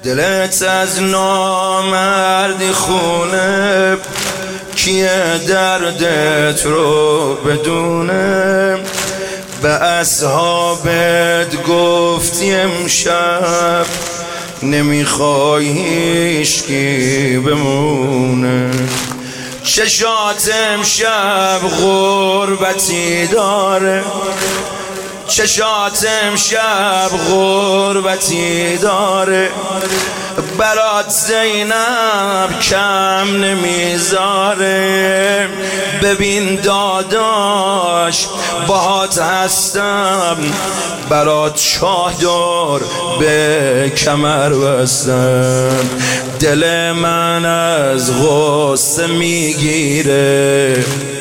دلت از نامردی خونه، کیه دردت رو بدونه؟ به اصحابت گفتی امشب نمیخوای هیچکی بمونه. چشات امشب غربتی داره، چشات امشب غربتی داره، برات زینب کم نمیذاره. ببین داداش باهات هستم، برات چادر به کمر بستم. دل من از غصه میگیره،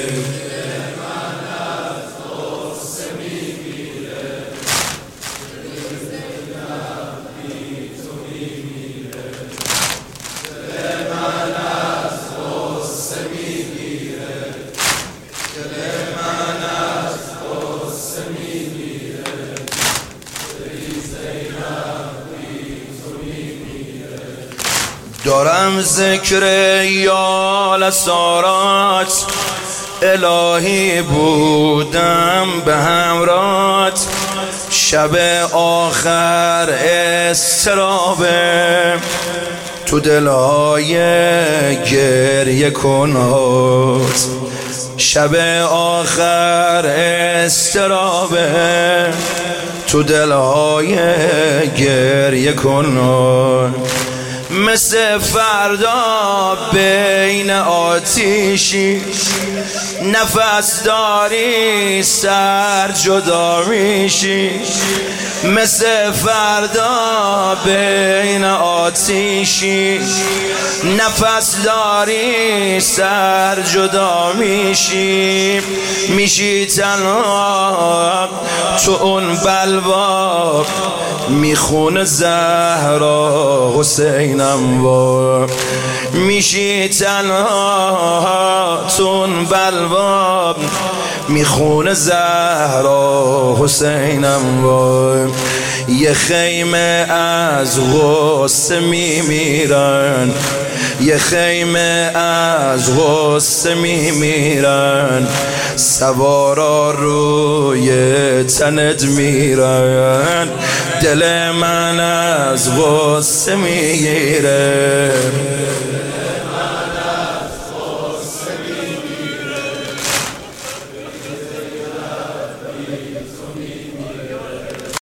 دارم ذکر یال اسارات، الهی بودم به همرات. شب آخر استرابه تو دلهای گریه کنات. شب آخر استرابه تو دلهای گریه کنات. مثل فردا بین آتیشی، نفس داری سر جدا میشی. مثل فردا بین آتیشی، نفس داری سر جدا میشی. میشی تنها تو اون بلوا، میخونه زهرا حسینم و میشی تنها تو اون بلوا، میخونه زهرا حسینم و یه خیمه از غصه میمیرن، یه خیمه از غصه میمیرن. سوارا روی تنت میرن، دل من از غصه میگیره.